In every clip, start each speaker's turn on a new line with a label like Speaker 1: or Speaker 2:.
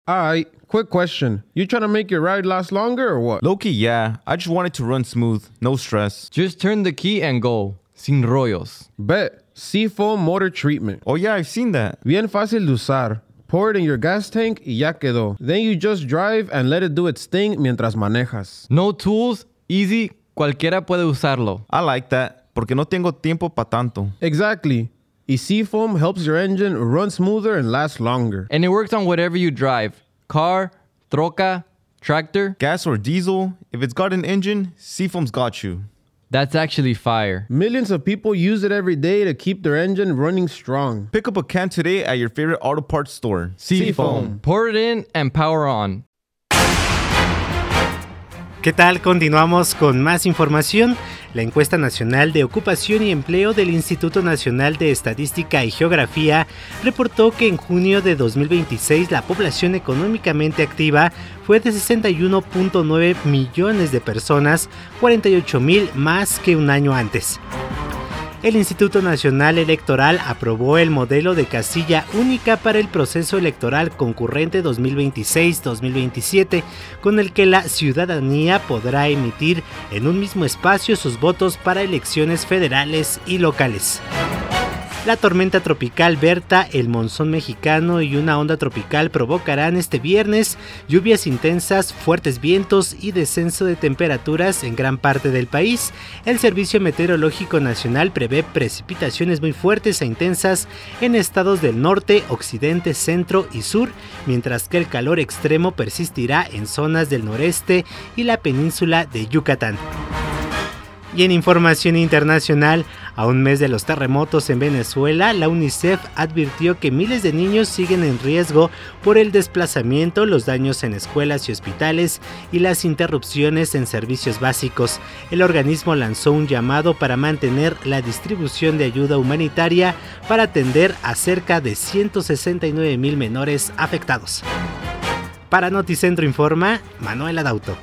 Speaker 1: Alright, quick question. You trying to make your ride last longer or what?
Speaker 2: Low-key, yeah. I just want it to run smooth. No stress.
Speaker 3: Just turn the key and go. Sin rollos.
Speaker 1: Bet. Seafoam motor treatment.
Speaker 2: Oh yeah, I've seen that.
Speaker 1: Bien fácil de usar. Pour it in your gas tank y ya quedó. Then you just drive and let it do its thing mientras manejas.
Speaker 3: No tools, easy, cualquiera puede usarlo.
Speaker 2: I like that, porque no tengo tiempo pa' tanto.
Speaker 1: Exactly. Y Seafoam helps your engine run smoother and last longer.
Speaker 3: And it works on whatever you drive. Car, troca, tractor.
Speaker 2: Gas or diesel, if it's got an engine, Seafoam's got you.
Speaker 3: That's actually fire.
Speaker 1: Millions of people use it every day to keep their engine running strong.
Speaker 2: Pick up a can today at your favorite auto parts store.
Speaker 3: Seafoam. Pour it in and power on.
Speaker 4: ¿Qué tal? Continuamos con más información. La encuesta nacional de ocupación y empleo del Instituto Nacional de Estadística y Geografía reportó que en junio de 2026 la población económicamente activa fue de 61.9 millones de personas, 48,000 más que un año antes. El Instituto Nacional Electoral aprobó el modelo de casilla única para el proceso electoral concurrente 2026-2027, con el que la ciudadanía podrá emitir en un mismo espacio sus votos para elecciones federales y locales. La tormenta tropical Berta, el monzón mexicano y una onda tropical provocarán este viernes lluvias intensas, fuertes vientos y descenso de temperaturas en gran parte del país. El Servicio Meteorológico Nacional prevé precipitaciones muy fuertes e intensas en estados del norte, occidente, centro y sur, mientras que el calor extremo persistirá en zonas del noreste y la península de Yucatán. Y en información internacional, a un mes de los terremotos en Venezuela, la UNICEF advirtió que miles de niños siguen en riesgo por el desplazamiento, los daños en escuelas y hospitales y las interrupciones en servicios básicos. El organismo lanzó un llamado para mantener la distribución de ayuda humanitaria para atender a cerca de 169,000 menores afectados. Para Noticentro Informa, Manuel Adauto.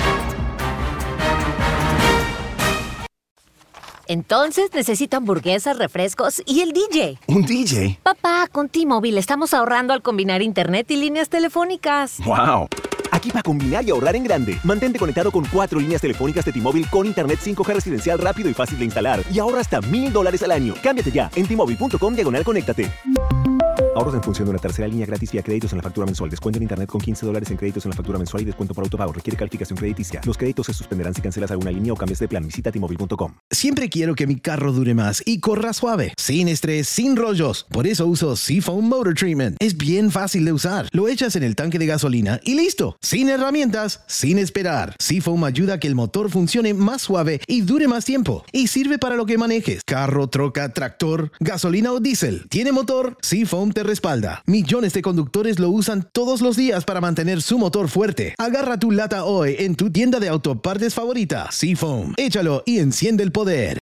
Speaker 5: Entonces necesito hamburguesas, refrescos y el DJ.
Speaker 6: ¿Un DJ?
Speaker 5: Papá, con T-Mobile estamos ahorrando al combinar internet y líneas telefónicas.
Speaker 6: ¡Wow! Aquí para combinar y ahorrar en grande. Mantente conectado con 4 líneas telefónicas de T-Mobile con internet 5G residencial rápido y fácil de instalar. Y ahorra hasta $1,000 al año. Cámbiate ya en T-Mobile.com/conéctate. Ahorros en función de una tercera línea gratis vía créditos en la factura mensual. Descuento en internet con $15 en créditos en la factura mensual y descuento por autopago. Requiere calificación crediticia. Los créditos se suspenderán si cancelas alguna línea o cambias de plan. Visita T-Mobile.com.
Speaker 7: Siempre quiero que mi carro dure más y corra suave, sin estrés, sin rollos. Por eso uso Seafoam Motor Treatment. Es bien fácil de usar. Lo echas en el tanque de gasolina y listo. Sin herramientas, sin esperar. Seafoam ayuda a que el motor funcione más suave y dure más tiempo. Y sirve para lo que manejes. Carro, troca, tractor, gasolina o diésel. ¿Tiene motor? Seafoam te respalda. Millones de conductores lo usan todos los días para mantener su motor fuerte. Agarra tu lata hoy en tu tienda de autopartes favorita. Seafoam. Échalo y enciende el poder.